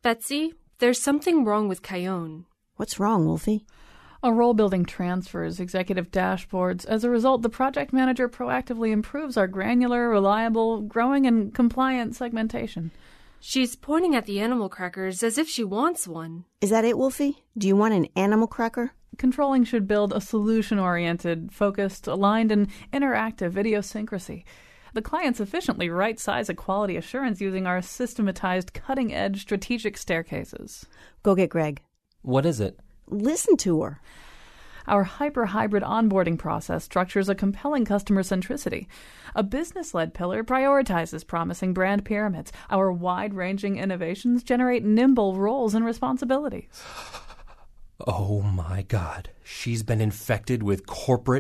Betsy, there's something wrong with Cayenne. What's wrong, Wolfie? A role-building transfers executive dashboards. As a result, the project manager proactively improves our granular, reliable, growing, and compliant segmentation. She's pointing at the animal crackers as if she wants one. Is that it, Wolfie? Do you want an animal cracker? Controlling should build a solution-oriented, focused, aligned, and interactive idiosyncrasy. The clients efficiently right-size a quality assurance using our systematized, cutting-edge strategic staircases. Go get Greg. What is it? Listen to her. Our hyper-hybrid onboarding process structures a compelling customer centricity. A business-led pillar prioritizes promising brand pyramids. Our wide-ranging innovations generate nimble roles and responsibilities. Oh my God. She's been infected with corporate.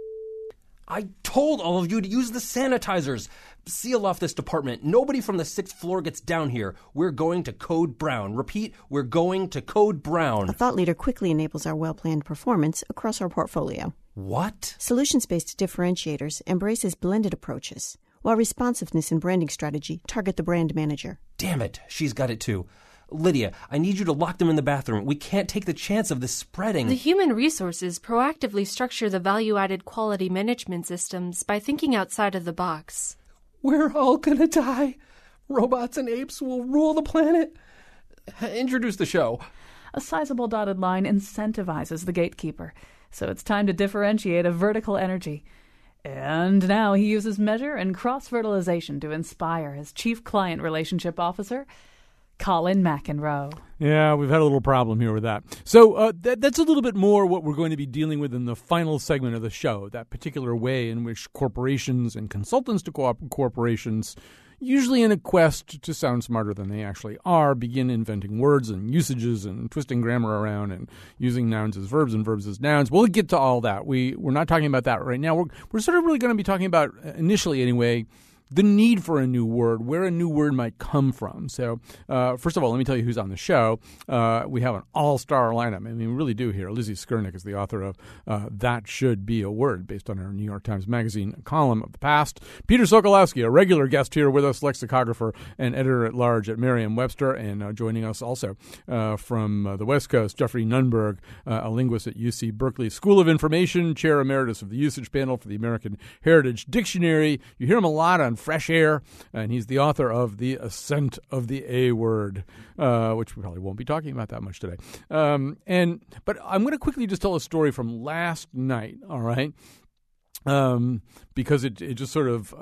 I told all of you to use the sanitizers. Seal off this department. Nobody from the 6th floor gets down here. We're going to Code Brown. Repeat, we're going to Code Brown. A thought leader quickly enables our well-planned performance across our portfolio. What? Solutions-based differentiators embraces blended approaches, while responsiveness and branding strategy target the brand manager. Damn it, she's got it too. Lydia, I need you to lock them in the bathroom. We can't take the chance of this spreading. The human resources proactively structure the value-added quality management systems by thinking outside of the box. We're all gonna die. Robots and apes will rule the planet. Introduce the show. A sizable dotted line incentivizes the gatekeeper, so it's time to differentiate a vertical energy. And now he uses measure and cross-fertilization to inspire his chief client relationship officer, Colin McEnroe. Yeah, we've had a little problem here with that. So that's a little bit more what we're going to be dealing with in the final segment of the show, that particular way in which corporations and consultants to corporations, usually in a quest to sound smarter than they actually are, begin inventing words and usages and twisting grammar around and using nouns as verbs and verbs as nouns. We'll get to all that. We're not talking about that right now. We're sort of really going to be talking about, initially anyway, the need for a new word, where a new word might come from. So, first of all, let me tell you who's on the show. We have an all-star lineup. I mean, we really do here. Lizzie Skurnik is the author of That Should Be a Word, based on her New York Times Magazine column of the past. Peter Sokolowski, a regular guest here with us, lexicographer and editor-at-large at Merriam-Webster, and joining us also from the West Coast, Jeffrey Nunberg, a linguist at UC Berkeley School of Information, chair emeritus of the usage panel for the American Heritage Dictionary. You hear him a lot on Fresh Air, and he's the author of The Ascent of the A Word, which we probably won't be talking about that much today. But I'm going to quickly just tell a story from last night, all right? Because it just sort of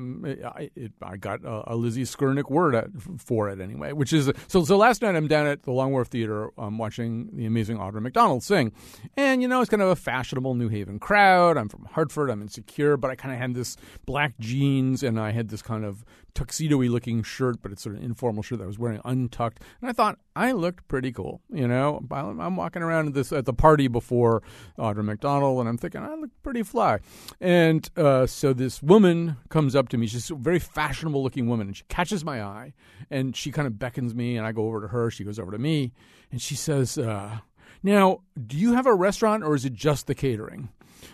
I got a Lizzie Skurnik word for it anyway, which is so last night I'm down at the Long Wharf Theater watching the amazing Audra McDonald sing, and it's kind of a fashionable New Haven crowd. I'm from Hartford, I'm insecure, but I kind of had this black jeans and I had this kind of tuxedo-y looking shirt, but it's sort of an informal shirt that I was wearing untucked, and I thought I looked pretty cool. I'm walking around at the party before Audra McDonald, and I'm thinking I look pretty fly. And so this woman comes up to me. She's a very fashionable-looking woman, and she catches my eye, and she kind of beckons me, and I go over to her. She goes over to me, and she says, now, do you have a restaurant, or is it just the catering?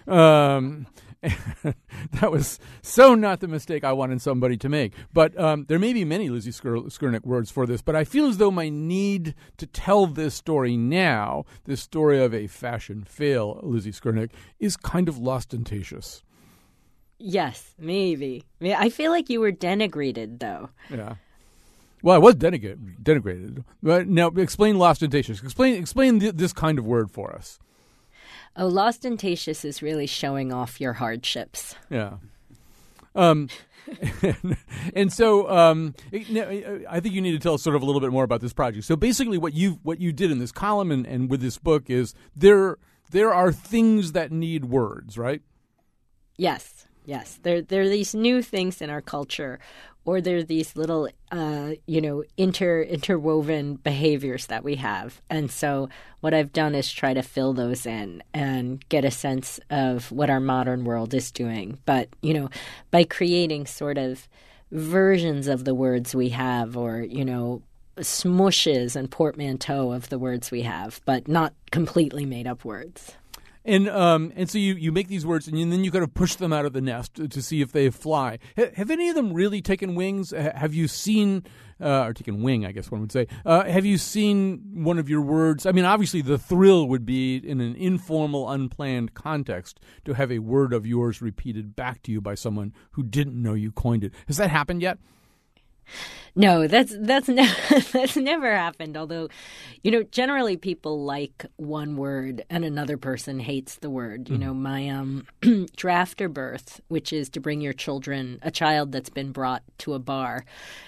That was so not the mistake I wanted somebody to make. But there may be many Lizzie Skurnik words for this, but I feel as though my need to tell this story now, this story of a fashion fail, Lizzie Skurnik, is kind of ostentatious. Yes, maybe. I feel like you were denigrated, though. Yeah. Well, I was denigrated. But now, explain ostentatious. Explain this kind of word for us. Oh, ostentatious is really showing off your hardships. Yeah. And so I think you need to tell us sort of a little bit more about this project. So basically what you did in this column and with this book is there are things that need words, right? Yes. There are these new things in our culture, or there are these little, interwoven behaviors that we have. And so what I've done is try to fill those in and get a sense of what our modern world is doing. But, by creating sort of versions of the words we have, or, smooshes and portmanteau of the words we have, but not completely made up words. And so you make these words, and then you kind of push them out of the nest to see if they fly. Have any of them really taken wings? Have you seen, or taken wing, I guess one would say, have you seen one of your words? I mean, obviously the thrill would be in an informal, unplanned context to have a word of yours repeated back to you by someone who didn't know you coined it. Has that happened yet? No, that's never happened. Although, generally people like one word and another person hates the word. My draft or birth, which is to bring your a child that's been brought to a bar.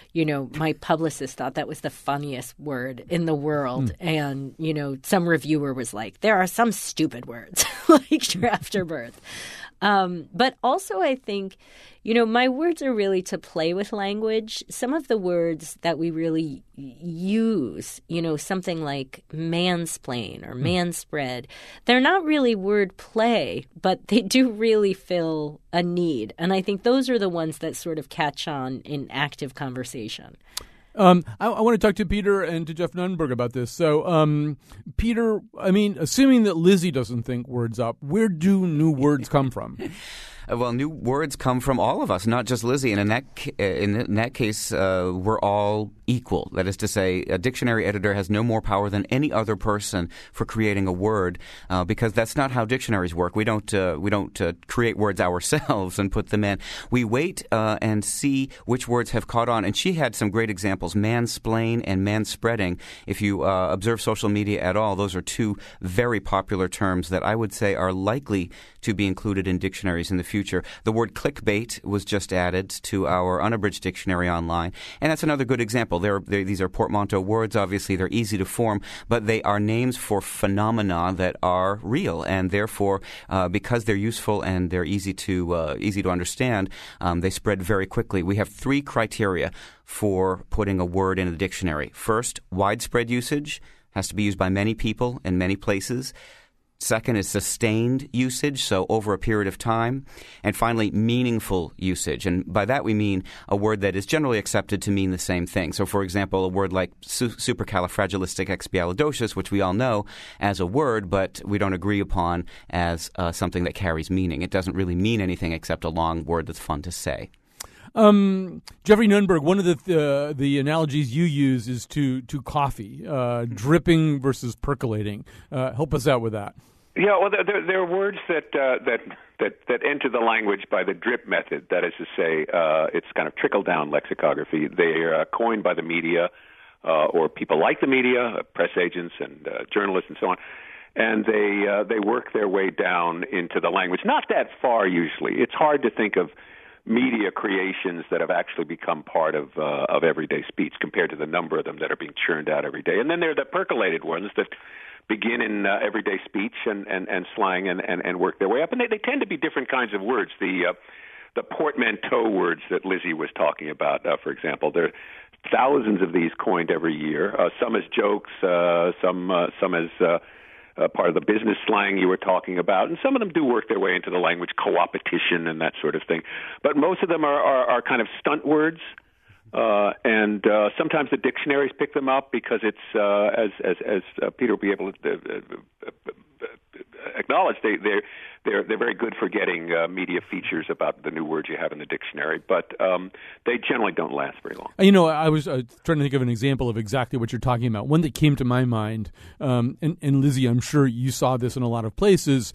My publicist thought that was the funniest word in the world. And, some reviewer was like, there are some stupid words like draft or birth. But also I think, my words are really to play with language. Some of the words that we really use, something like mansplain or manspread, they're not really word play, but they do really fill a need. And I think those are the ones that sort of catch on in active conversation. I want to talk to Peter and to Jeff Nunberg about this. So, Peter, I mean, assuming that Lizzie doesn't think words up, where do new words come from? Well, new words come from all of us, not just Lizzie. And in that case, we're all equal. That is to say, a dictionary editor has no more power than any other person for creating a word, because that's not how dictionaries work. We don't create words ourselves and put them in. We wait and see which words have caught on. And she had some great examples: mansplain and manspreading. If you observe social media at all, those are two very popular terms that I would say are likely to be included in dictionaries in the future. The word clickbait was just added to our unabridged dictionary online, and that's another good example. These are portmanteau words. Obviously, they're easy to form, but they are names for phenomena that are real, and therefore, because they're useful and they're easy to understand, they spread very quickly. We have 3 criteria for putting a word in a dictionary. First, widespread usage. Has to be used by many people in many places. Second is sustained usage, so over a period of time. And finally, meaningful usage. And by that we mean a word that is generally accepted to mean the same thing. So, for example, a word like supercalifragilisticexpialidocious, which we all know as a word, but we don't agree upon as something that carries meaning. It doesn't really mean anything except a long word that's fun to say. Jeffrey Nunberg, one of the analogies you use is to coffee, dripping versus percolating. Help us out with that. Yeah, well, there are words that enter the language by the drip method. That is to say, it's kind of trickle-down lexicography. They are coined by the media or people like the media, press agents and journalists and so on. And they work their way down into the language. Not that far, usually. It's hard to think of media creations that have actually become part of everyday speech compared to the number of them that are being churned out every day. And then there are the percolated ones that begin in everyday speech and slang and work their way up. And they tend to be different kinds of words. The portmanteau words that Lizzie was talking about, for example, there are thousands of these coined every year, some as jokes, some as part of the business slang you were talking about, and some of them do work their way into the language, co-opetition and that sort of thing. But most of them are kind of stunt words, and sometimes the dictionaries pick them up because it's, as Peter will be able to acknowledge, they're very good for getting media features about the new words you have in the dictionary, but they generally don't last very long. I was trying to think of an example of exactly what you're talking about. One that came to my mind, and Lizzie, I'm sure you saw this in a lot of places.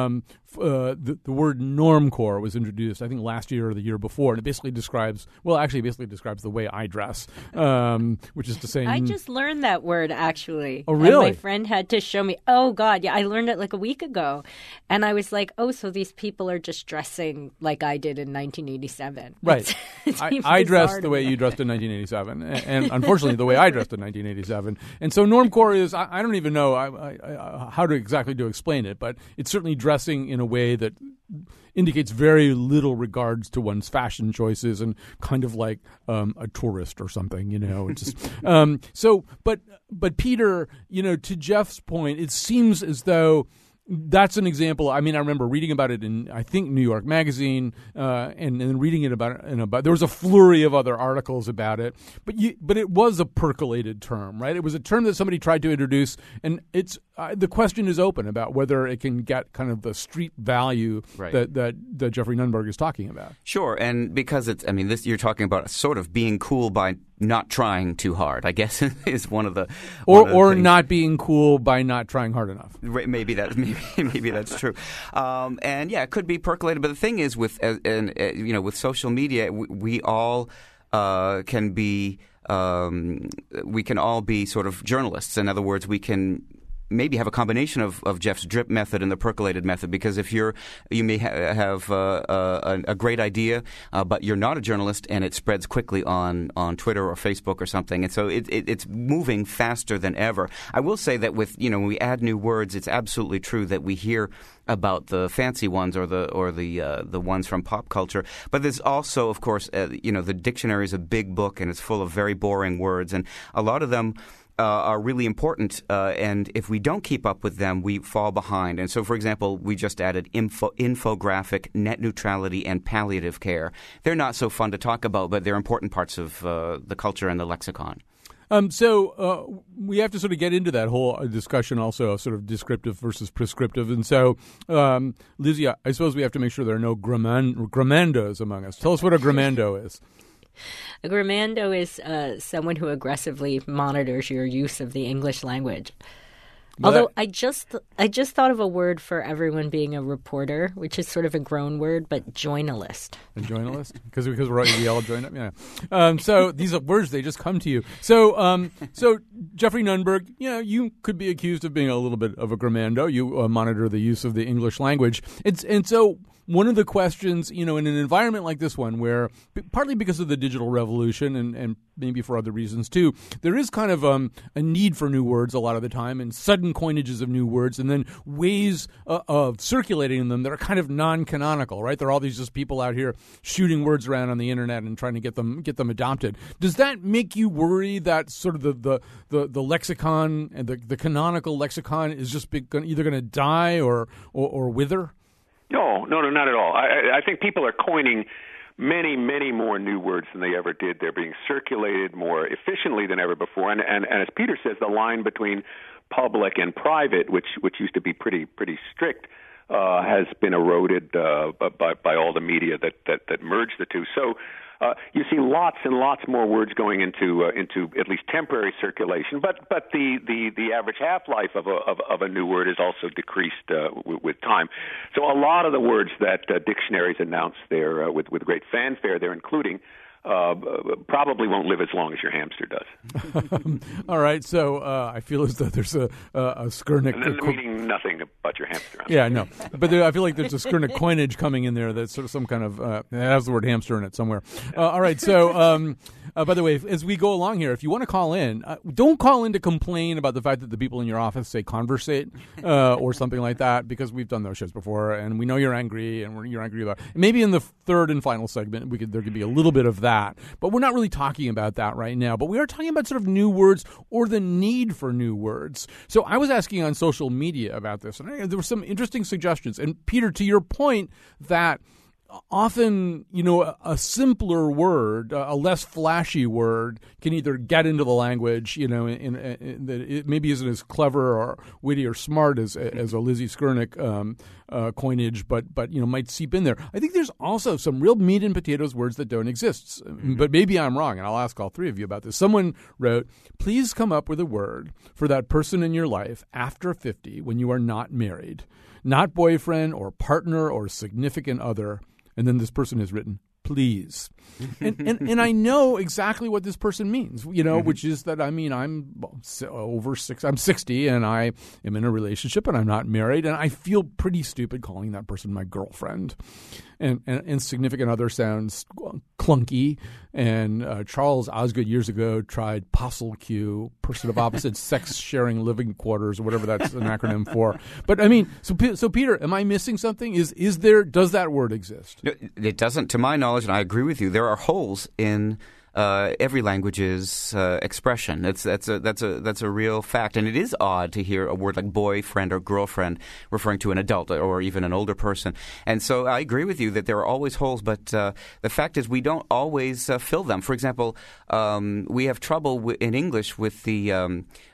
The word normcore was introduced, I think, last year or the year before, and it basically describes the way I dress, which is to say... I just learned that word, actually. Oh, really? And my friend had to show me. Oh, God, yeah, I learned it like a week ago. And I was like, oh, so these people are just dressing like I did in 1987. Right. I dressed the way you dressed in 1987, and unfortunately the way I dressed in 1987. And so normcore is, I don't even know how to exactly explain it, but it's certainly dressing in a way that indicates very little regards to one's fashion choices and kind of like a tourist or something, It's just, but Peter, to Jeff's point, it seems as though that's an example. I mean, I remember reading about it in, I think, New York Magazine, and reading it about there was a flurry of other articles about it. But it was a percolated term, right? It was a term that somebody tried to introduce, and it's the question is open about whether it can get kind of the street value that Jeffrey Nunberg is talking about. Sure, and because you're talking about sort of being cool by not trying too hard, I guess, is one of the or not being cool by not trying hard enough. Maybe that's true, and yeah, it could be percolated. But the thing is, with with social media, we all can be. We can all be sort of journalists. In other words, we can maybe have a combination of Jeff's drip method and the percolated method, because if you may have a great idea, but you're not a journalist, and it spreads quickly on Twitter or Facebook or something, and so it's moving faster than ever. I will say that when we add new words, it's absolutely true that we hear about the fancy ones or the ones from pop culture, but there's also, of course, the dictionary is a big book and it's full of very boring words, and a lot of them are really important, and if we don't keep up with them, we fall behind. And so, for example, we just added infographic, net neutrality, and palliative care. They're not so fun to talk about, but they're important parts of the culture and the lexicon. So we have to sort of get into that whole discussion also, sort of descriptive versus prescriptive. And so, Lizzie, I suppose we have to make sure there are no grammandos among us. Tell us what a grammando is. A grammando is someone who aggressively monitors your use of the English language. Although I just thought of a word for everyone being a reporter, which is sort of a grown word, but journalist. A journalist? Because we all join up? Yeah. So these are words, they just come to you. So Jeffrey Nunberg, you could be accused of being a little bit of a grammando. You monitor the use of the English language. And so one of the questions, in an environment like this one, where partly because of the digital revolution and maybe for other reasons too, there is kind of a need for new words a lot of the time, and sudden coinages of new words, and then ways of circulating them that are kind of non-canonical, right? There are all these just people out here shooting words around on the internet and trying to get them adopted. Does that make you worry that sort of the lexicon and the canonical lexicon is just either going to die or wither? No, not at all. I think people are coining many, many more new words than they ever did. They're being circulated more efficiently than ever before. And as Peter says, the line between public and private, which used to be pretty strict, has been eroded by all the media that merged the two. So you see lots and lots more words going into at least temporary circulation, but the average half-life of a new word is also decreased with time. So a lot of the words that dictionaries announce there with great fanfare they're including probably won't live as long as your hamster does. All right, so I feel as though there's a Skurnik. And then meaning nothing about your hamster. Yeah, no, but I feel like there's a Skurnik coinage coming in there that's sort of some kind of it has the word hamster in it somewhere. All right, so by the way, as we go along here, if you want to call in, don't call in to complain about the fact that the people in your office say conversate or something like that, because we've done those shows before, and we know you're angry, and you're angry about it. Maybe in the third and final segment, there could be a little bit of that. But we're not really talking about that right now. But we are talking about sort of new words or the need for new words. So I was asking on social media about this, and there were some interesting suggestions. And Peter, to your point that often, a simpler word, a less flashy word, can either get into the language, that it maybe isn't as clever or witty or smart as a Lizzie Skurnik coinage, but might seep in there. I think there's also some real meat and potatoes words that don't exist, but maybe I'm wrong, and I'll ask all three of you about this. Someone wrote, please come up with a word for that person in your life after 50 when you are not married, not boyfriend or partner or significant other. And then this person has written, please. And I know exactly what this person means, which is that, I'm over 6, I'm 60, and I am in a relationship, and I'm not married, and I feel pretty stupid calling that person my girlfriend. And significant other sounds clunky. And Charles Osgood years ago tried POSSLQ, person of opposite sex sharing living quarters, or whatever that's an acronym for. But so Peter, am I missing something? Does that word exist? No, it doesn't, to my knowledge, and I agree with you. There are holes in every language's expression. That's a real fact, and it is odd to hear a word like boyfriend or girlfriend referring to an adult or even an older person. And so I agree with you that there are always holes, but the fact is we don't always fill them. For example, we have trouble in English with the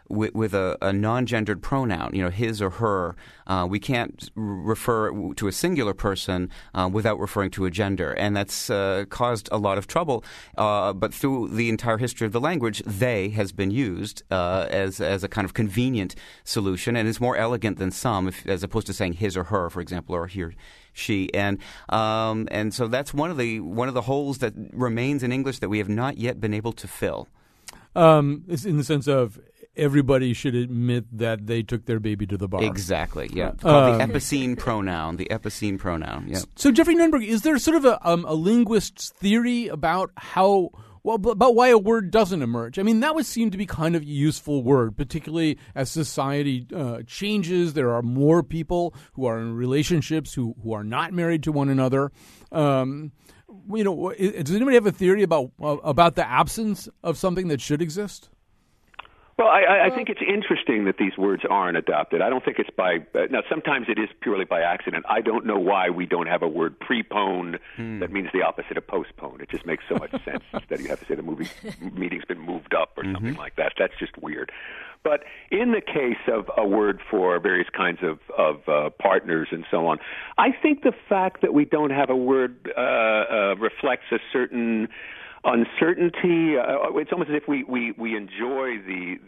with a non-gendered pronoun, his or her. We can't refer to a singular person without referring to a gender, and that's caused a lot of trouble. But through the entire history of the language, they has been used as a kind of convenient solution, and is more elegant than some, as opposed to saying his or her, for example, or he or she, and so that's one of the holes that remains in English that we have not yet been able to fill. It's in the sense of everybody should admit that they took their baby to the bar. Exactly. Yeah. It's called the epicene pronoun. The epicene pronoun. Yeah. So Jeffrey Nunberg, is there sort of a linguist's theory about about why a word doesn't emerge? I mean, that would seem to be kind of a useful word, particularly as society changes. There are more people who are in relationships who are not married to one another. Does anybody have a theory about the absence of something that should exist? Well, I think it's interesting that these words aren't adopted. I don't think it's now sometimes it is purely by accident. I don't know why we don't have a word prepone that means the opposite of postpone. It just makes so much sense. Instead you have to say the meeting's been moved up or something like that. That's just weird. But in the case of a word for various kinds of partners and so on, I think the fact that we don't have a word reflects a certain uncertainty. It's almost as if we enjoy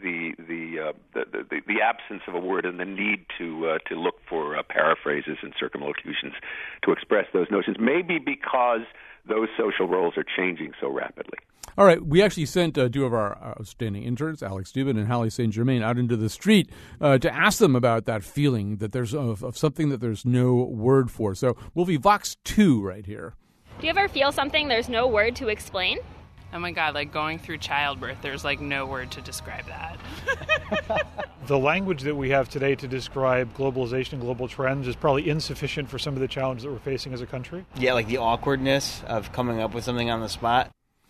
the absence of a word and the need to look for paraphrases and circumlocutions to express those notions. Maybe because those social roles are changing so rapidly. All right, we actually sent two of our outstanding interns, Alex Dubin and Hallie St. Germain, out into the street to ask them about that feeling that there's of something that there's no word for. So we'll be Vox 2 right here. Do you ever feel something there's no word to explain? Oh my God, like going through childbirth, there's like no word to describe that. The language that we have today to describe globalization and global trends is probably insufficient for some of the challenges that we're facing as a country. Yeah, like the awkwardness of coming up with something on the spot.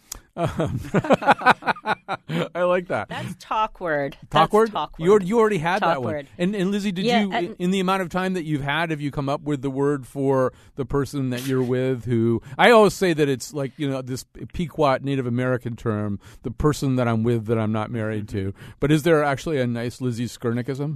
I like that. That's talkword. Talkword? You already had talkword. That one. And Lizzie, did you, in the amount of time that you've had, have you come up with the word for the person that you're with who, I always say that it's like, this Pequot Native American term, the person that I'm with that I'm not married to. But is there actually a nice Lizzie Skernickism?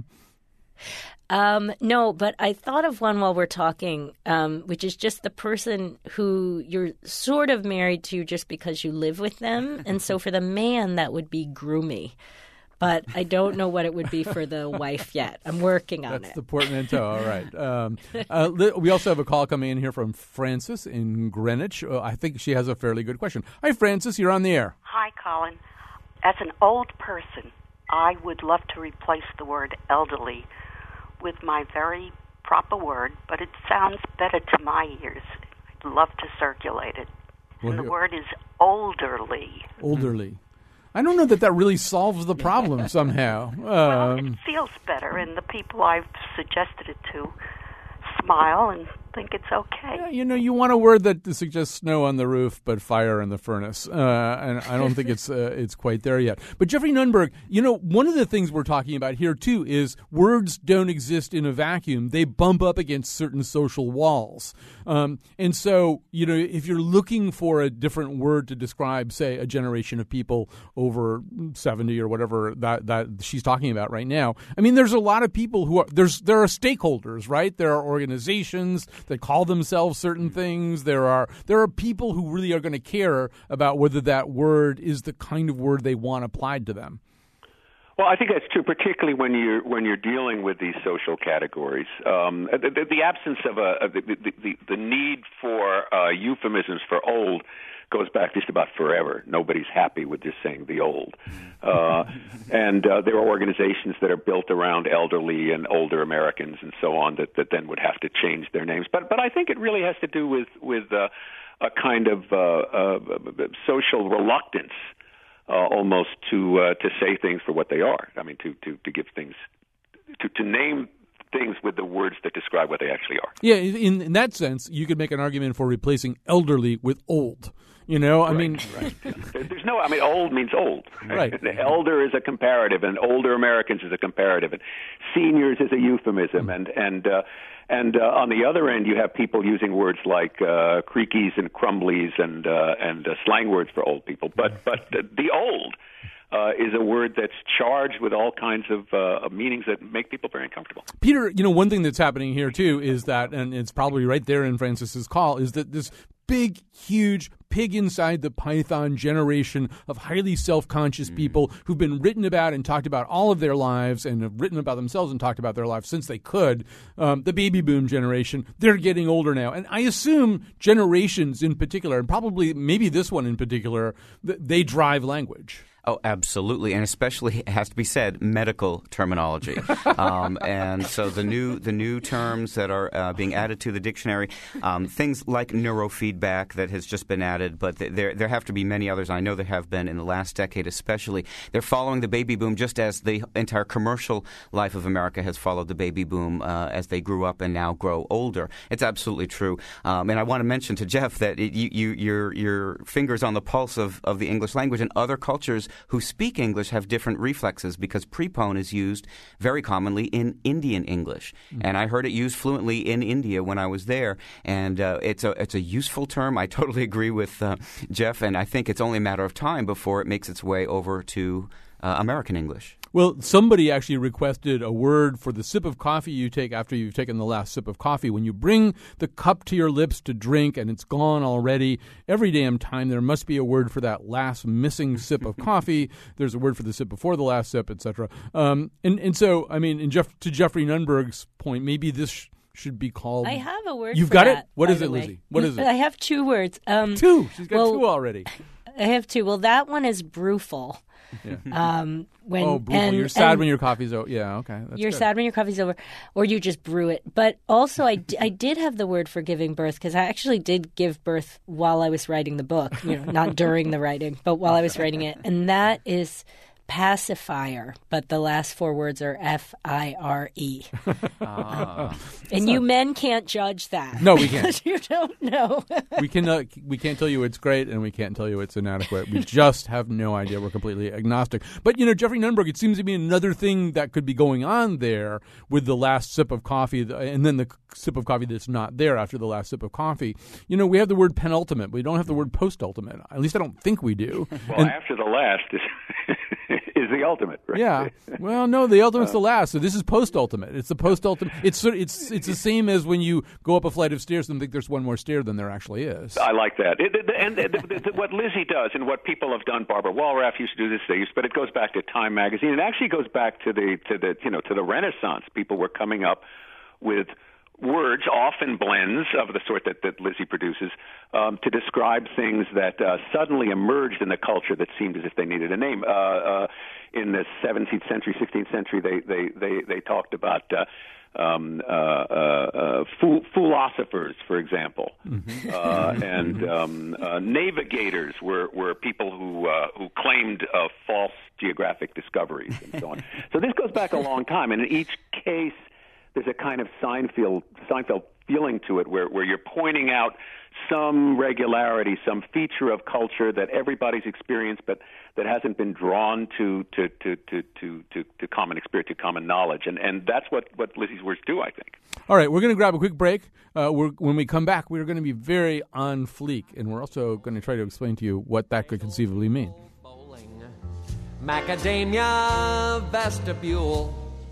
No, but I thought of one while we're talking, which is just the person who you're sort of married to just because you live with them. And so for the man, that would be groomy. But I don't know what it would be for the wife yet. I'm working on it. That's the portmanteau. All right. We also have a call coming in here from Frances in Greenwich. I think she has a fairly good question. Hi, Frances. You're on the air. Hi, Colin. As an old person, I would love to replace the word elderly with my very proper word, but it sounds better to my ears. I'd love to circulate it. And the word is olderly. Olderly. I don't know that really solves the problem somehow. Well, it feels better, and the people I've suggested it to smile and think it's okay. Yeah, you want a word that suggests snow on the roof but fire in the furnace, and I don't think it's quite there yet. But Jeffrey Nunberg, one of the things we're talking about here too is words don't exist in a vacuum. They bump up against certain social walls, and so if you're looking for a different word to describe, say, a generation of people over 70 or whatever that she's talking about right now, I mean, there's a lot of people who are there are stakeholders, right? There are organizations that call themselves certain things. There are people who really are going to care about whether that word is the kind of word they want applied to them. Well, I think that's true, particularly when you're dealing with these social categories. The absence of the need for euphemisms for old goes back just about forever. Nobody's happy with just saying the old. And there are organizations that are built around elderly and older Americans and so on that then would have to change their names. But I think it really has to do with a kind of social reluctance almost to say things for what they are. I mean, to give things, to name things with the words that describe what they actually are. Yeah, in that sense, you could make an argument for replacing elderly with old. I mean, right. There's no. I mean, old means old. Right. The elder is a comparative, and older Americans is a comparative, and seniors is a euphemism, and on the other end, you have people using words like creakies and crumblies and slang words for old people. But the old is a word that's charged with all kinds of meanings that make people very uncomfortable. Peter, one thing that's happening here, too, is that, and it's probably right there in Francis's call, is that this big, huge pig inside the python generation of highly self-conscious people who've been written about and talked about all of their lives and have written about themselves and talked about their lives since they could. The baby boom generation, they're getting older now. And I assume generations in particular, and probably maybe this one in particular, they drive language. Oh, absolutely, and especially, it has to be said, medical terminology. And so the new terms that are being added to the dictionary, things like neurofeedback that has just been added, but there have to be many others. I know there have been in the last decade especially. They're following the baby boom just as the entire commercial life of America has followed the baby boom as they grew up and now grow older. It's absolutely true. And I want to mention to Jeff that your finger's on the pulse of the English language, and other cultures who speak English have different reflexes because prepone is used very commonly in Indian English. And I heard it used fluently in India when I was there. And it's a useful term. I totally agree with Jeff, and I think it's only a matter of time before it makes its way over to American English. Well, somebody actually requested a word for the sip of coffee you take after you've taken the last sip of coffee. When you bring the cup to your lips to drink and it's gone already, every damn time there must be a word for that last missing sip of coffee. There's a word for the sip before the last sip, etc. And so, I mean, to Jeffrey Nunberg's point, maybe this should be called... I have a word You've for got that, it? What is by it, the way. Lizzie? What is it? I have two words. Two? She's got two already. I have two. Well, that one is brewful. Yeah. Brewful. You're sad when your coffee's over. Yeah, okay. You're sad when your coffee's over, or you just brew it. But also, I did have the word for giving birth, because I actually did give birth while I was writing the book. Not during the writing, but while I was writing it. And that is pacifier, but the last four words are F-I-R-E. And you men can't judge that. No, we can't. You don't know. We can't tell you it's great, and we can't tell you it's inadequate. We just have no idea. We're completely agnostic. But, Jeffrey Nunberg, it seems to be another thing that could be going on there with the last sip of coffee, and then the sip of coffee that's not there after the last sip of coffee. We have the word penultimate. We don't have the word postultimate. At least I don't think we do. Well, after the last is the ultimate, right? Yeah. Well, no, the ultimate's the last. So this is post-ultimate. It's the post-ultimate. It's the same as when you go up a flight of stairs and think there's one more stair than there actually is. I like that. What Lizzie does and what people have done, Barbara Wallraff used to do this, but it goes back to Time magazine. It actually goes back to the Renaissance. People were coming up with words, often blends of the sort that Lizzie produces, to describe things that suddenly emerged in the culture that seemed as if they needed a name. In the 17th century, 16th century, they talked about philosophers, for example, and navigators were people who claimed false geographic discoveries and so on. So this goes back a long time, and in each case, there's a kind of Seinfeld feeling to it where you're pointing out some regularity, some feature of culture that everybody's experienced, but that hasn't been drawn to common experience, to common knowledge. And that's what Lizzie's words do, I think. All right, we're going to grab a quick break. When we come back, we're going to be very on fleek, and we're also going to try to explain to you what that could conceivably mean. Macadamia vestibule,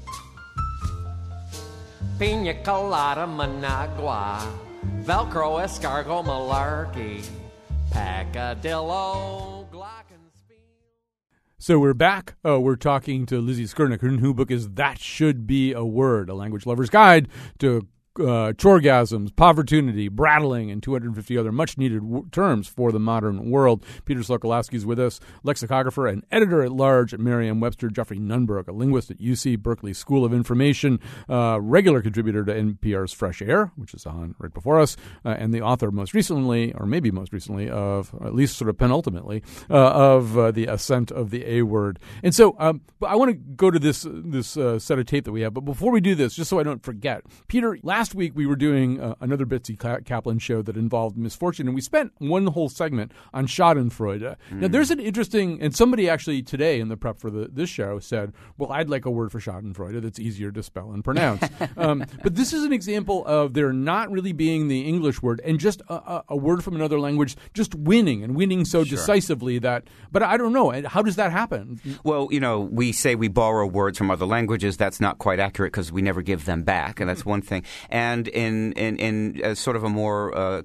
Pina colada, Managua, Velcro, escargot, malarkey, Pacadillo, glockenspiel. So we're back. We're talking to Lizzie Skurnik. Her new book is That Should Be a Word, A Language Lover's Guide to chorgasms, povertunity, brattling, and 250 other much-needed terms for the modern world. Peter Sokolowski is with us, lexicographer and editor-at-large at Merriam-Webster. Jeffrey Nunberg, a linguist at UC Berkeley School of Information, regular contributor to NPR's Fresh Air, which is on right before us, and the author most recently, or maybe most recently, of, at least sort of penultimately, of The Ascent of the A-Word. And so I want to go to this set of tape that we have, but before we do this, just so I don't forget, Peter, last last week we were doing another Bitsy Kaplan show that involved misfortune, and we spent one whole segment on Schadenfreude. Now, there's an interesting, and somebody actually today in the prep for this show said, well, I'd like a word for Schadenfreude that's easier to spell and pronounce. But this is an example of there not really being the English word and just a word from another language just winning so decisively that, but I don't know, how does that happen? Well, we say we borrow words from other languages. That's not quite accurate because we never give them back, and that's one thing. And in sort of a more,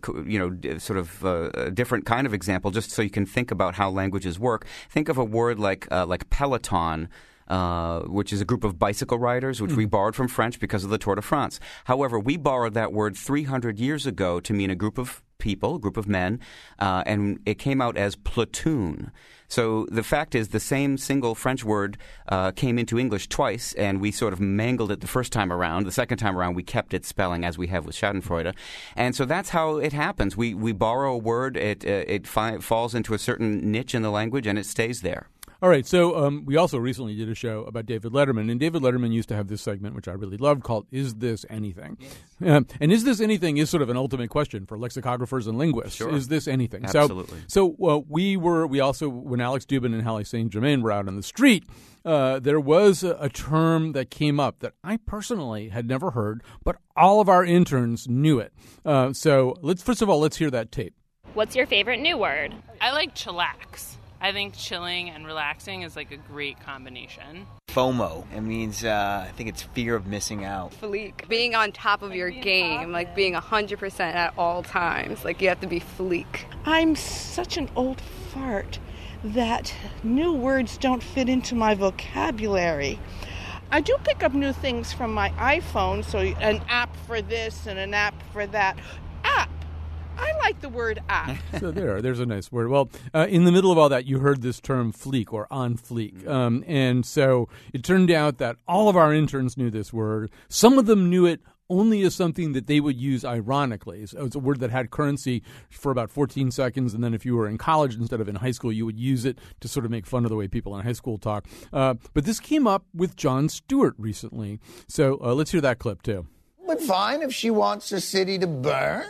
different kind of example, just so you can think about how languages work, think of a word like Peloton, which is a group of bicycle riders, which we borrowed from French because of the Tour de France. However, we borrowed that word 300 years ago to mean a group of people, a group of men, and it came out as platoon. So the fact is the same single French word came into English twice, and we sort of mangled it the first time around. The second time around, we kept its spelling as we have with Schadenfreude. And so that's how it happens. We borrow a word, it falls into a certain niche in the language, and it stays there. All right, so we also recently did a show about David Letterman, and David Letterman used to have this segment, which I really loved, called Is This Anything? Yes. And Is This Anything is sort of an ultimate question for lexicographers and linguists. Sure. Is this anything? Absolutely. So we also, when Alex Dubin and Hallie St. Germain were out on the street, there was a term that came up that I personally had never heard, but all of our interns knew it. So let's hear that tape. What's your favorite new word? I like chillax. I think chilling and relaxing is like a great combination. FOMO. It means, I think it's fear of missing out. Fleek. Being on top of your game, like being 100% at all times. Like you have to be fleek. I'm such an old fart that new words don't fit into my vocabulary. I do pick up new things from my iPhone, so an app for this and an app for that. App. I like the word app. So there's a nice word. Well, in the middle of all that, you heard this term fleek or on fleek. And so it turned out that all of our interns knew this word. Some of them knew it only as something that they would use ironically. So it's a word that had currency for about 14 seconds, and then if you were in college instead of in high school, you would use it to sort of make fun of the way people in high school talk. But this came up with Jon Stewart recently. So let's hear that clip, too. But fine if she wants the city to burn.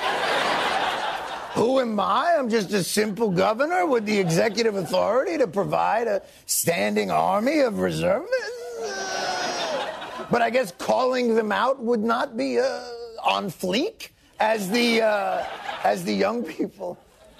Who am I? I'm just a simple governor with the executive authority to provide a standing army of reservists. But I guess calling them out would not be on fleek, as the young people.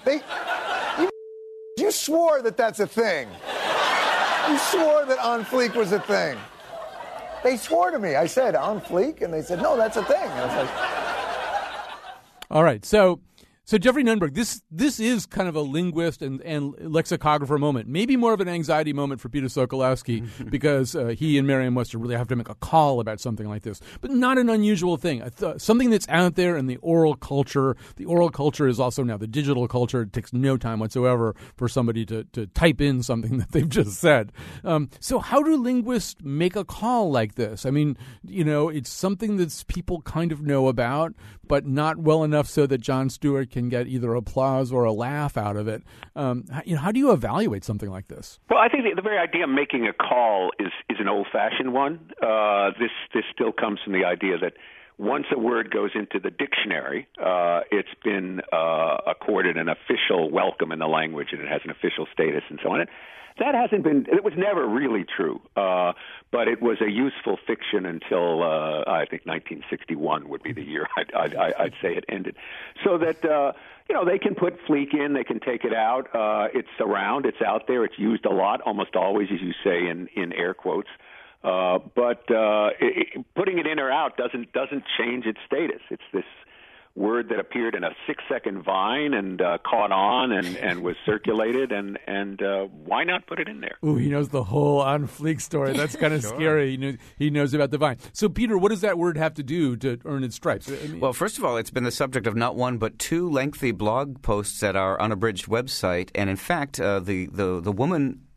You swore that that's a thing. You swore that on fleek was a thing. They swore to me. I said on fleek, and they said no, that's a thing. And I was like, all right, so Jeffrey Nunberg, this is kind of a linguist and lexicographer moment, maybe more of an anxiety moment for Peter Sokolowski because he and Merriam-Webster really have to make a call about something like this, but not an unusual thing. Something that's out there in the oral culture. The oral culture is also now the digital culture. It takes no time whatsoever for somebody to type in something that they've just said. So how do linguists make a call like this? I mean, it's something that people kind of know about, but not well enough so that Jon Stewart can get either applause or a laugh out of it. How do you evaluate something like this? Well, I think the very idea of making a call is an old-fashioned one. This still comes from the idea that once a word goes into the dictionary, it's been accorded an official welcome in the language, and it has an official status and so on. That hasn't been. It was never really true, but it was a useful fiction until I think 1961 would be the year I'd say it ended. So that they can put fleek in, they can take it out. It's around, it's out there, it's used a lot, almost always, as you say, in air quotes. But putting it in or out doesn't change its status. It's this word that appeared in a 6-second Vine and caught on and was circulated, and why not put it in there? Ooh, he knows the whole on fleek story. That's kind of Sure. scary. He knows about the Vine. So, Peter, what does that word have to do to earn its stripes? Well, first of all, it's been the subject of not one but two lengthy blog posts at our Unabridged website, and in fact, the woman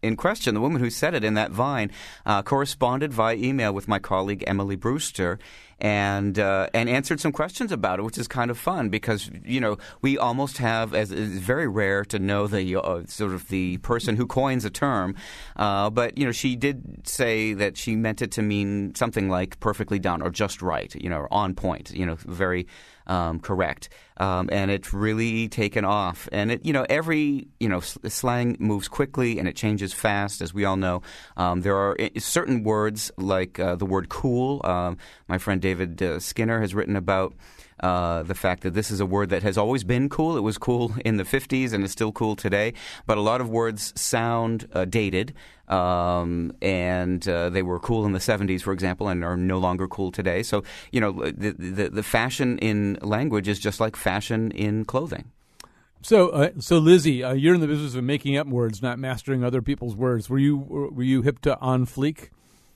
in question, the woman who said it in that Vine, corresponded via email with my colleague Emily Brewster and answered some questions about it, which is kind of fun because, we almost have, as it's very rare to know the sort of the person who coins a term, but, she did say that she meant it to mean something like perfectly done or just right, or on point, very correct. And it's really taken off. And every slang moves quickly and it changes fast, as we all know. There are certain words like the word cool. My friend David Skinner has written about the fact that this is a word that has always been cool. It was cool in the 50s and is still cool today. But a lot of words sound dated. And they were cool in the 70s, for example, and are no longer cool today. So, the fashion in language is just like fashion in clothing. So Lizzie, you're in the business of making up words, not mastering other people's words. Were you hip to on fleek?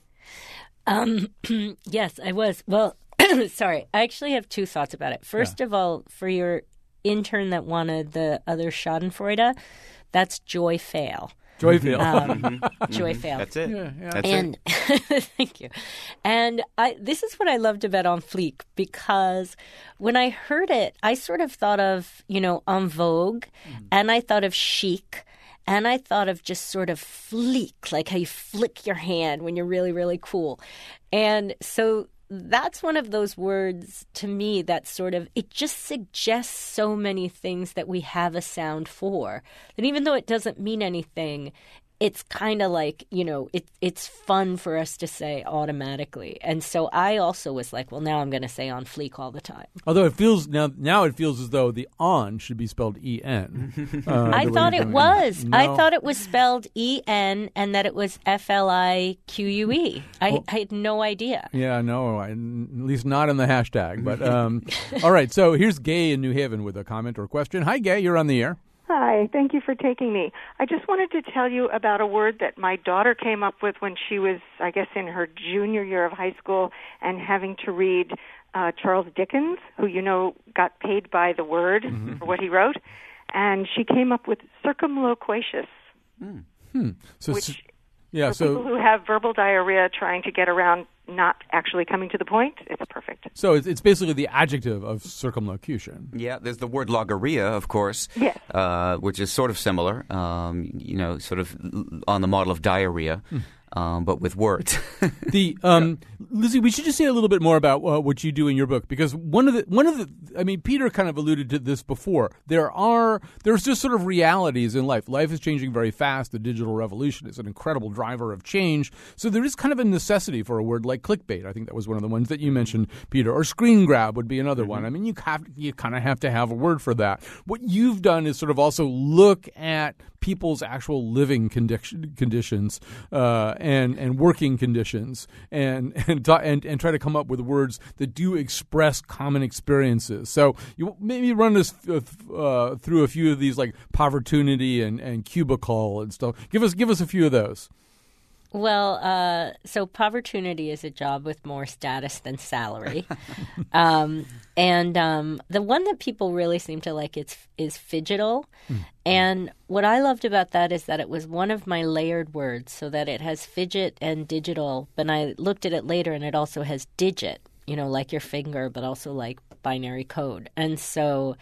Yes, I was. Well, sorry. I actually have two thoughts about it. First of all, for your intern that wanted the other Schadenfreude, that's joy fail. Joy fail. Joy fail. That's it. Yeah. That's it. Thank you. And this is what I loved about On Fleek, because when I heard it, I sort of thought of, en vogue, and I thought of chic, and I thought of just sort of fleek, like how you flick your hand when you're really, really cool. And so that's one of those words to me that sort of, it just suggests so many things that we have a sound for. That even though it doesn't mean anything, it's kind of like, it's fun for us to say automatically. And so I also was like, well, now I'm going to say on fleek all the time. Although it feels now it feels as though the on should be spelled E-N. I thought it was. No. I thought it was spelled E-N and that it was F-L-I-Q-U-E. I had no idea. Yeah, no, at least not in the hashtag. But all right, so here's Gay in New Haven with a comment or question. Hi, Gay, you're on the air. Hi, thank you for taking me. I just wanted to tell you about a word that my daughter came up with when she was, I guess, in her junior year of high school and having to read Charles Dickens, who, got paid by the word for what he wrote. And she came up with circumloquacious, So, which yeah, for people who have verbal diarrhea trying to get around not actually coming to the point, it's perfect. So it's basically the adjective of circumlocution. Yeah, there's the word logorrhea, of course, yes. Which is sort of similar, sort of on the model of diarrhea. But with words. Lizzie, we should just say a little bit more about what you do in your book, because one of the I mean, Peter kind of alluded to this before. There's just sort of realities in life. Life is changing very fast. The digital revolution is an incredible driver of change. So there is kind of a necessity for a word like clickbait. I think that was one of the ones that you mentioned, Peter. Or screen grab would be another one. I mean, you kind of have to have a word for that. What you've done is sort of also look at people's actual living conditions and working conditions and try to come up with words that do express common experiences. So you maybe run us through a few of these, like povertunity and cubicle and stuff. Give us a few of those. Well, so povertunity is a job with more status than salary. And the one that people really seem to like is fidgetal. And what I loved about that is that it was one of my layered words, so that it has fidget and digital. But I looked at it later and it also has digit, like your finger, but also like binary code. And so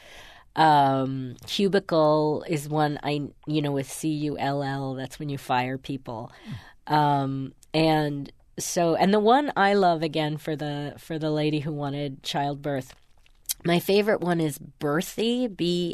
cubicle is one with C-U-L-L, that's when you fire people. And the one I love, again, for the lady who wanted childbirth, my favorite one is birthy,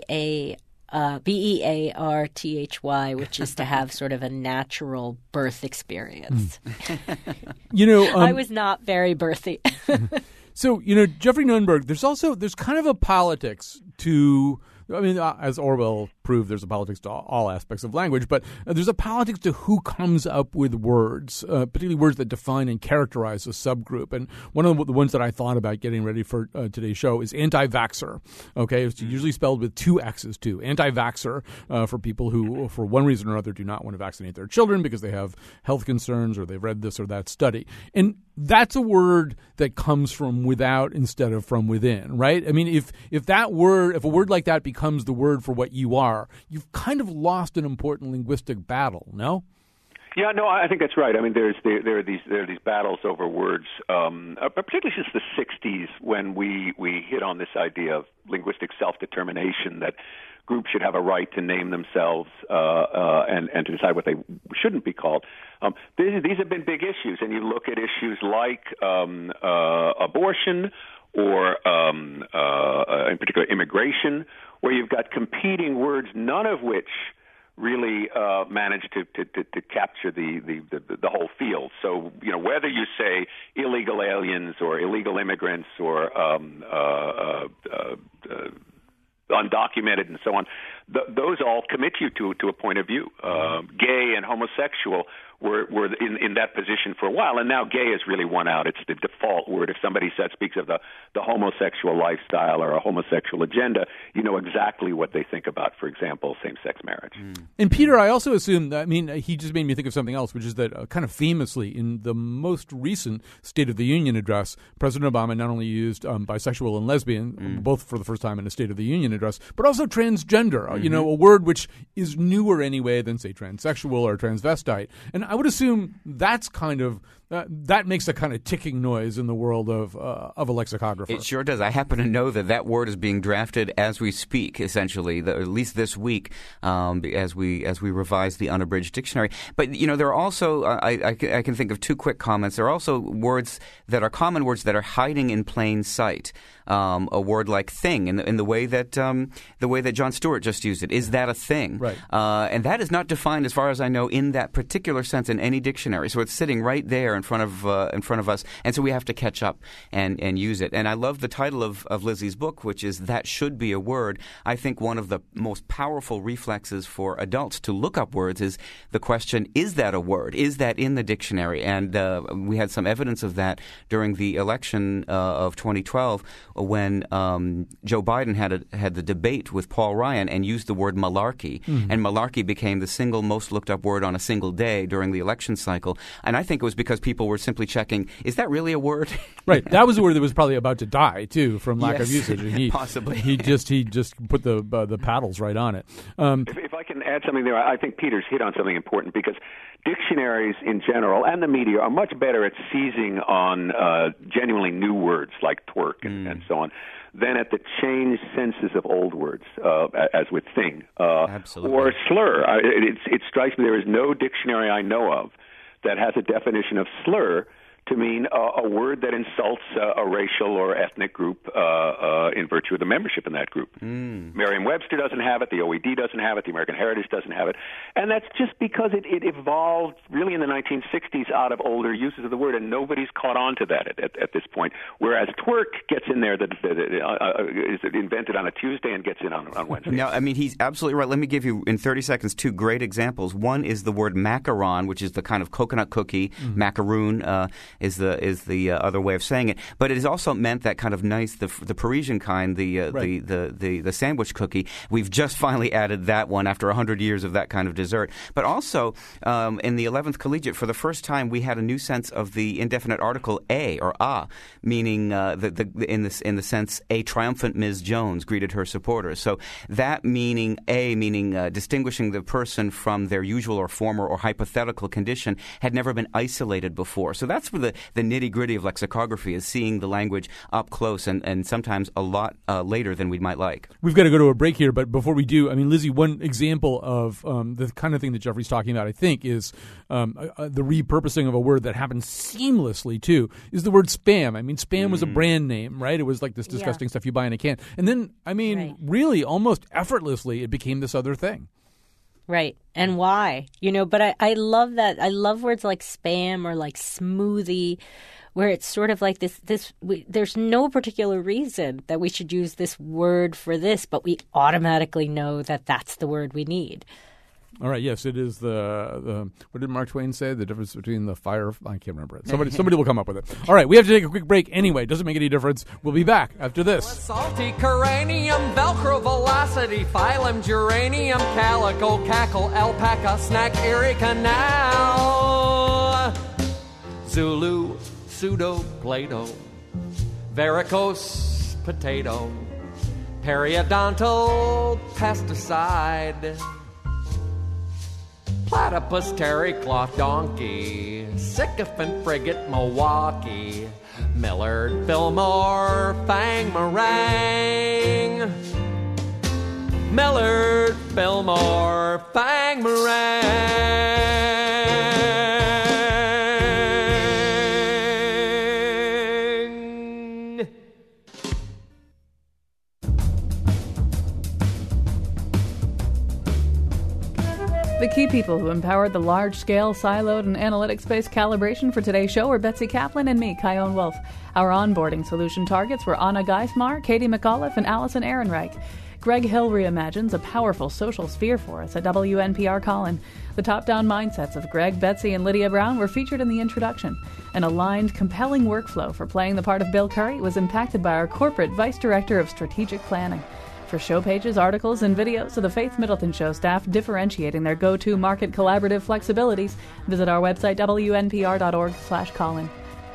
B-E-A-R-T-H-Y, which is to have sort of a natural birth experience. I was not very birthy. So, Jeffrey Nunberg, there's kind of a politics to, I mean, as Orwell proved, there's a politics to all aspects of language, but there's a politics to who comes up with words, particularly words that define and characterize a subgroup. And one of the ones that I thought about getting ready for today's show is anti-vaxxer. Okay, it's usually spelled with two X's too. Anti-vaxxer for people who, for one reason or other, do not want to vaccinate their children because they have health concerns or they've read this or that study. And that's a word that comes from without instead of from within, right? I mean, if a word like that becomes the word for what you are, you've kind of lost an important linguistic battle, no? Yeah, no, I think that's right. I mean, there are these battles over words, particularly since the '60s, when we hit on this idea of linguistic self-determination, that groups should have a right to name themselves and to decide what they shouldn't be called. These have been big issues, and you look at issues like abortion or, in particular, immigration, where you've got competing words, none of which really managed to capture the whole field. So, whether you say illegal aliens or illegal immigrants or undocumented and so on, those all commit you to a point of view. Gay and homosexual were in that position for a while, and now gay has really won out. It's the default word. If somebody speaks of the homosexual lifestyle or a homosexual agenda, you know exactly what they think about, for example, same-sex marriage. And Peter, I also assume, he just made me think of something else, which is that kind of famously in the most recent State of the Union address, President Obama not only used bisexual and lesbian, both for the first time in a State of the Union address, but also transgender, a word which is newer anyway than, say, transsexual or transvestite. And I would assume that's kind of that makes a kind of ticking noise in the world of a lexicographer. It sure does. I happen to know that word is being drafted as we speak, essentially, at least this week, as we revise the unabridged dictionary. But there are also I can think of two quick comments. There are also words that are common words that are hiding in plain sight. A word like thing, in the way that Jon Stewart just used it. Is that a thing? Right. And that is not defined, as far as I know, in that particular sense in any dictionary. So it's sitting right there in front of us, and so we have to catch up and use it. And I love the title of Lizzie's book, which is That Should Be a Word. I think one of the most powerful reflexes for adults to look up words is the question, is that a word? Is that in the dictionary? And we had some evidence of that during the election of 2012 when Joe Biden had the debate with Paul Ryan and used the word malarkey. And malarkey became the single most looked up word on a single day during the election cycle. And I think it was because people were simply checking, is that really a word? Right. That was a word that was probably about to die, too, from lack of usage. And possibly. He just put the paddles right on it. If I can add something there, I think Peter's hit on something important, because dictionaries in general and the media are much better at seizing on genuinely new words like twerk and so on than at the changed senses of old words, as with thing, or slur. It strikes me there is no dictionary I know of that has a definition of slur to mean a word that insults a racial or ethnic group in virtue of the membership in that group. Merriam-Webster doesn't have it, the OED doesn't have it, the American Heritage doesn't have it, and that's just because it evolved really in the 1960s out of older uses of the word, and nobody's caught on to that at this point, whereas twerk gets in there, is invented on a Tuesday and gets in on Wednesday. No, he's absolutely right. Let me give you, in 30 seconds, two great examples. One is the word macaron, which is the kind of coconut cookie, macaroon, is the other way of saying it, but it has also meant that kind of nice, the Parisian kind, the sandwich cookie. We've just finally added that one after 100 years of that kind of dessert. But also in the 11th Collegiate, for the first time, we had a new sense of the indefinite article a or a, meaning in the sense a triumphant Ms. Jones greeted her supporters. So that meaning distinguishing the person from their usual or former or hypothetical condition had never been isolated before. So that's where the nitty-gritty of lexicography is, seeing the language up close and sometimes a lot later than we might like. We've got to go to a break here, but before we do, Lizzie, one example of the kind of thing that Jeffrey's talking about, I think, is the repurposing of a word that happens seamlessly, too, is the word spam. Spam was a brand name, right? It was like this disgusting stuff you buy in a can. And then, really, almost effortlessly, it became this other thing. Right. And why? But I love that. I love words like spam or like smoothie, where it's sort of like there's no particular reason that we should use this word for this, but we automatically know that that's the word we need. All right. Yes, it is the what did Mark Twain say? The difference between the fire. I can't remember it. Somebody will come up with it. All right. We have to take a quick break anyway. Doesn't make any difference. We'll be back after this. Salty Coranium, Velcro Velocity, Phylum Geranium, Calico, Cackle, Alpaca, Snack, Erie Canal, Zulu, Pseudo, Plato, Varicose, Potato, Periodontal, Pesticide, platypus, terry cloth donkey, sycophant frigate, Milwaukee, Millard, Fillmore, Fang meringue. Millard, Fillmore, Fang meringue. The key people who empowered the large-scale, siloed, and analytics-based calibration for today's show are Betsy Kaplan and me, Kyone Wolf. Our onboarding solution targets were Anna Geismar, Katie McAuliffe, and Allison Ehrenreich. Greg Hill reimagines a powerful social sphere for us at WNPR Colin. The top-down mindsets of Greg, Betsy, and Lydia Brown were featured in the introduction. An aligned, compelling workflow for playing the part of Bill Curry was impacted by our corporate Vice Director of Strategic Planning. For show pages, articles, and videos of the Faith Middleton Show staff differentiating their go-to market collaborative flexibilities, visit our website, wnpr.org/Colin.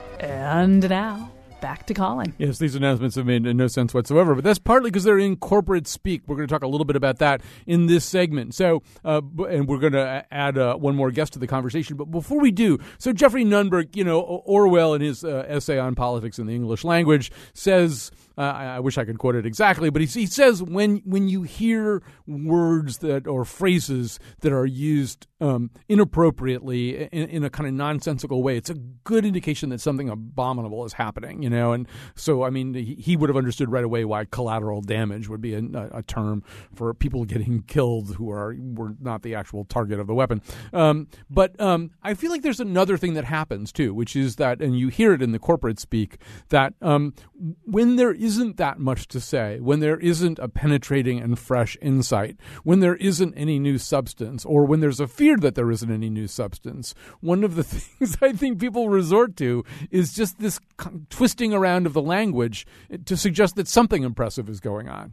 And now, back to Colin. Yes, these announcements have made no sense whatsoever, but that's partly because they're in corporate speak. We're going to talk a little bit about that in this segment. So, and we're going to add one more guest to the conversation. But before we do, so Jeffrey Nunberg, Orwell in his essay on politics in the English language says, I wish I could quote it exactly, but he says when you hear words that or phrases that are used inappropriately in a kind of nonsensical way, it's a good indication that something abominable is happening, And so, I mean, he would have understood right away why collateral damage would be a term for people getting killed who were not the actual target of the weapon. But I feel like there's another thing that happens too, which is that, and you hear it in the corporate speak, that when there isn't that much to say, when there isn't a penetrating and fresh insight, when there isn't any new substance, or when there's a fear that there isn't any new substance, one of the things I think people resort to is just this twisting around of the language to suggest that something impressive is going on.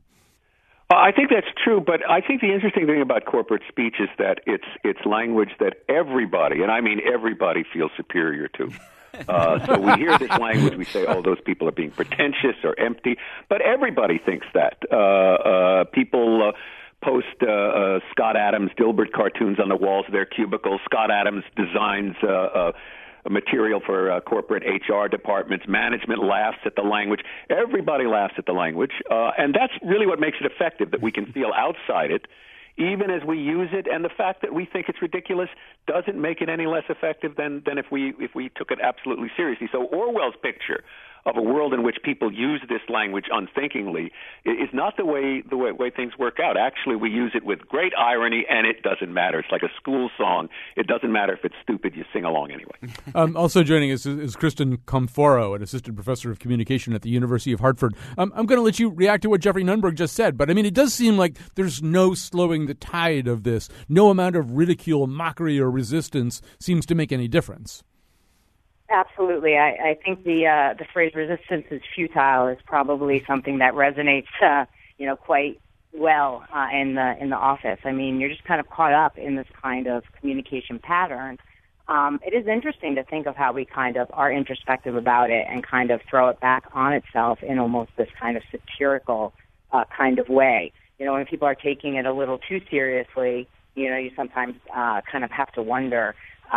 I think that's true, but I think the interesting thing about corporate speech is that it's language that everybody, and I mean everybody, feels superior to. So we hear this language, we say, oh, those people are being pretentious or empty, but everybody thinks that. People post Scott Adams Dilbert cartoons on the walls of their cubicles. Scott Adams designs material for corporate HR departments. Management laughs at the language. Everybody laughs at the language. And that's really what makes it effective, that we can feel outside it, even as we use it, and the fact that we think it's ridiculous doesn't make it any less effective than if we took it absolutely seriously. So Orwell's picture of a world in which people use this language unthinkingly is not the way things work out. Actually, we use it with great irony, and it doesn't matter. It's like a school song. It doesn't matter if it's stupid. You sing along anyway. Also joining us is Kristen Comforo, an assistant professor of communication at the University of Hartford. I'm going to let you react to what Jeffrey Nunberg just said, but I mean, it does seem like there's no slowing the tide of this. No amount of ridicule, mockery, or resistance seems to make any difference. Absolutely. I think the phrase resistance is futile is probably something that resonates, quite well in the office. I mean, you're just kind of caught up in this kind of communication pattern. It is interesting to think of how we kind of are introspective about it and kind of throw it back on itself in almost this kind of satirical kind of way. When people are taking it a little too seriously, you sometimes kind of have to wonder,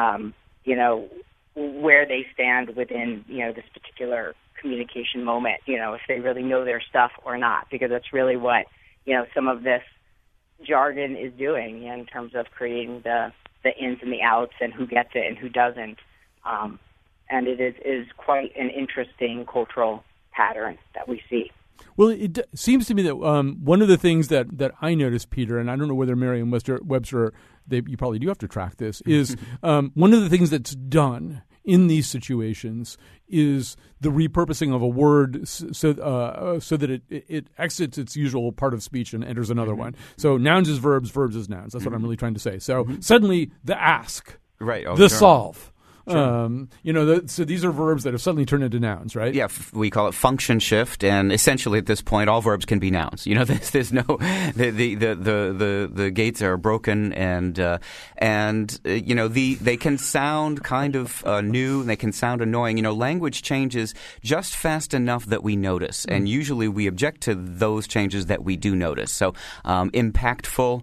where they stand within, this particular communication moment, if they really know their stuff or not, because that's really what, some of this jargon is doing in terms of creating the ins and the outs and who gets it and who doesn't. And it is quite an interesting cultural pattern that we see. Well, it seems to me that one of the things that I noticed, Peter, and I don't know whether Merriam-Webster, you probably do have to track this, is one of the things that's done in these situations is the repurposing of a word so that it exits its usual part of speech and enters another one. So nouns is verbs, verbs is nouns. That's what I'm really trying to say. So suddenly the ask, right, the solve, Sure. So these are verbs that have suddenly turned into nouns, right? Yeah, we call it function shift, and essentially at this point, all verbs can be nouns. There's no the gates are broken, and they can sound kind of new, and they can sound annoying. Language changes just fast enough that we notice, and usually we object to those changes that we do notice. So impactful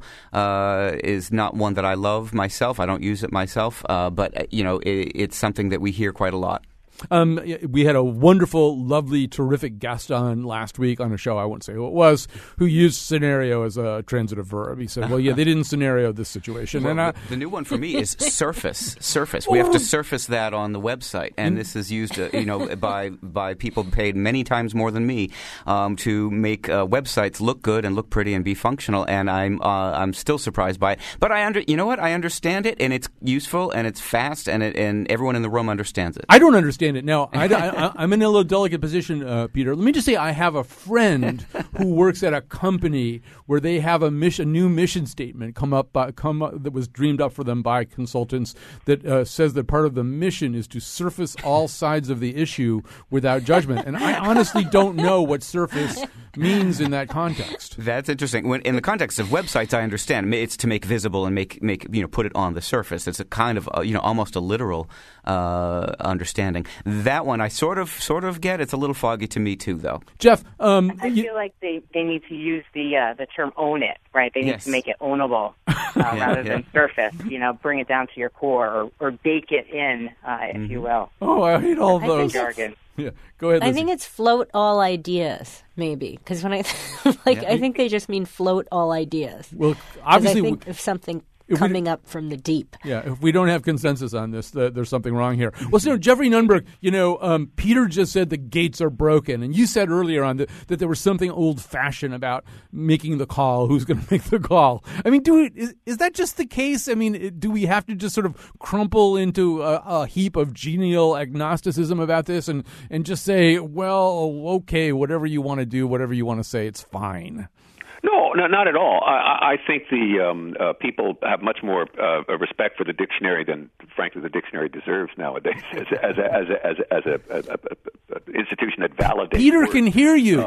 is not one that I love myself. I don't use it myself, but it's something that we hear quite a lot. We had a wonderful, lovely, terrific guest on last week on a show, I won't say who it was, who used scenario as a transitive verb. He said, well, yeah, they didn't scenario this situation. Well, the new one for me is surface. We have to surface that on the website, and this is used by people paid many times more than me to make websites look good and look pretty and be functional, and I'm still surprised by it. But I understand it, and it's useful, and it's fast, and everyone in the room understands it. I don't understand it. Now, I'm in a little delicate position, Peter. Let me just say I have a friend who works at a company where they have a new mission statement come up that was dreamed up for them by consultants that says that part of the mission is to surface all sides of the issue without judgment. And I honestly don't know what surface means in that context. That's interesting. When in the context of websites, I understand it's to make visible and make put it on the surface. It's a kind of almost a literal understanding. That one I sort of get. It's a little foggy to me too, though. Jeff, I feel like they need to use the term "own it," right? They need to make it ownable rather than surface. Bring it down to your core, or bake it in, if you will. Oh, I hate all those jargon. Yeah, go ahead, Lizzie. I think it's float all ideas, maybe, because when I think they just mean float all ideas. Well, obviously, I think of something coming up from the deep. Yeah, if we don't have consensus on this, there's something wrong here. Well, so Jeffrey Nunberg, Peter just said the gates are broken, and you said earlier on that there was something old-fashioned about making the call. Who's going to make the call? I mean, is that just the case? I mean, do we have to just sort of crumple into a heap of genial agnosticism about this and just say, well, okay, whatever you want to do, whatever you want to say, it's fine? No, not at all. I think the people have much more respect for the dictionary than, frankly, the dictionary deserves nowadays as a institution that validates. Peter words. Can hear you.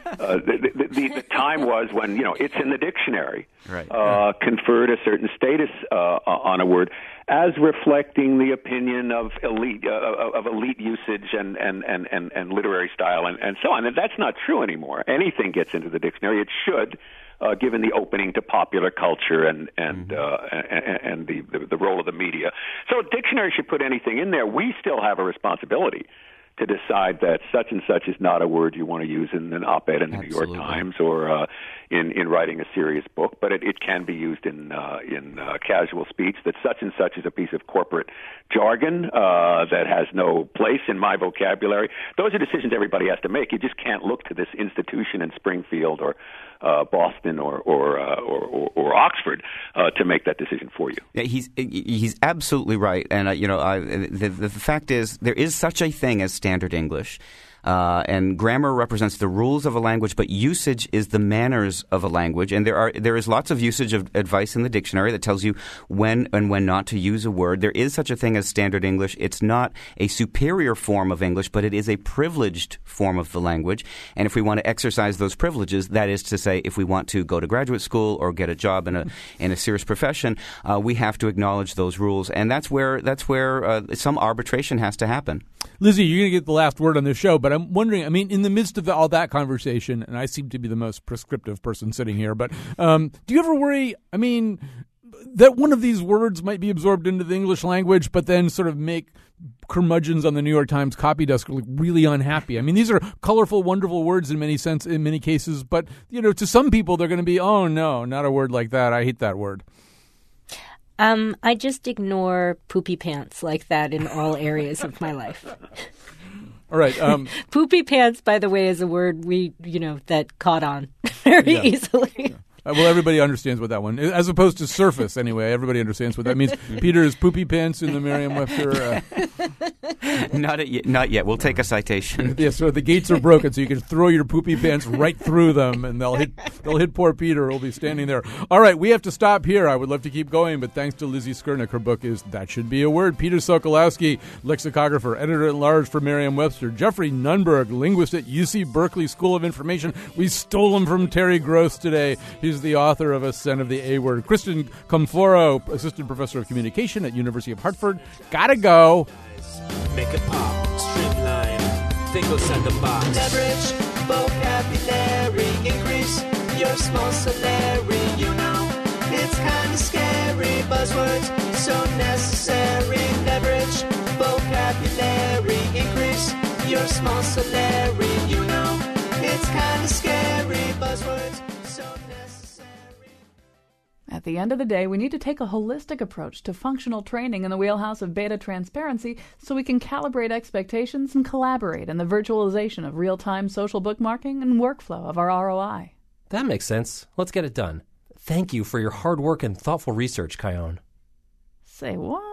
The time was when it's in the dictionary, right. Conferred a certain status on a word as reflecting the opinion of elite usage and literary style and so on. And that's not true anymore. Anything gets into the dictionary. It should, given the opening to popular culture and the role of the media. So a dictionary should put anything in there. We still have a responsibility to decide that such and such is not a word you want to use in an op-ed in the New York Times or in writing a serious book, but it can be used in casual speech, that such and such is a piece of corporate jargon that has no place in my vocabulary. Those are decisions everybody has to make. You just can't look to this institution in Springfield or Boston or Oxford to make that decision for you. Yeah, he's absolutely right, and the fact is there is such a thing as standard English. And grammar represents the rules of a language, but usage is the manners of a language. And there is lots of usage of advice in the dictionary that tells you when and when not to use a word. There is such a thing as standard English. It's not a superior form of English, but it is a privileged form of the language. And if we want to exercise those privileges, that is to say, if we want to go to graduate school or get a job in a serious profession, we have to acknowledge those rules. And that's where some arbitration has to happen. Lizzie, you're going to get the last word on this show, but I'm wondering, I mean, in the midst of all that conversation, and I seem to be the most prescriptive person sitting here, but do you ever worry, I mean, that one of these words might be absorbed into the English language, but then sort of make curmudgeons on the New York Times copy desk look really unhappy? I mean, these are colorful, wonderful words in many cases, but, to some people, they're going to be, oh, no, not a word like that. I hate that word. I just ignore poopy pants like that in all areas of my life. All right. Poopy pants, by the way, is a word that caught on very easily. Yeah. Well, everybody understands what that one is, as opposed to surface anyway. Everybody understands what that means. Peter is poopy pants in the Merriam-Webster. Not yet. We'll take a citation. Yeah, so the gates are broken, so you can throw your poopy pants right through them, and they'll hit poor Peter, who'll be standing there. All right, we have to stop here. I would love to keep going, but thanks to Lizzie Skurnik. Her book is That Should Be a Word. Peter Sokolowski, lexicographer, editor-at-large for Merriam-Webster. Jeffrey Nunberg, linguist at UC Berkeley School of Information. We stole him from Terry Gross today. He's the author of Ascent of the A-Word. Kristen Comforo, assistant professor of communication at University of Hartford. Gotta go. Make it pop, streamline, think outside the box. Leverage, vocabulary, increase your small salary. You know, it's kind of scary. Buzzwords, so necessary. Leverage, vocabulary, increase your small salary. You know, it's kind of scary. Buzzwords, so necessary. At the end of the day, we need to take a holistic approach to functional training in the wheelhouse of beta transparency so we can calibrate expectations and collaborate in the virtualization of real-time social bookmarking and workflow of our ROI. That makes sense. Let's get it done. Thank you for your hard work and thoughtful research, Kyone. Say what?